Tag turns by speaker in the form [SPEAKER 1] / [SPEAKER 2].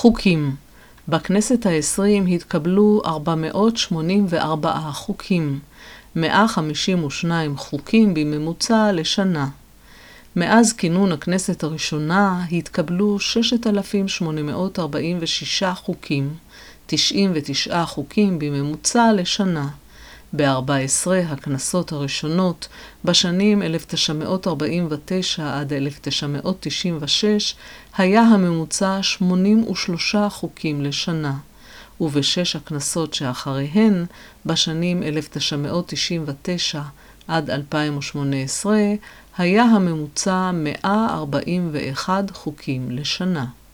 [SPEAKER 1] חוקים. בכנסת ה-20 התקבלו 484 חוקים, 152 חוקים בממוצע לשנה. מאז כינון הכנסת הראשונה התקבלו 6,846 חוקים, 99 חוקים בממוצע לשנה. ב-14 הכנסות הראשונות, בשנים 1949 עד 1996, היה הממוצע 83 חוקים לשנה, ובשש הכנסות שאחריהן, בשנים 1999 עד 2018, היה הממוצע 141 חוקים לשנה.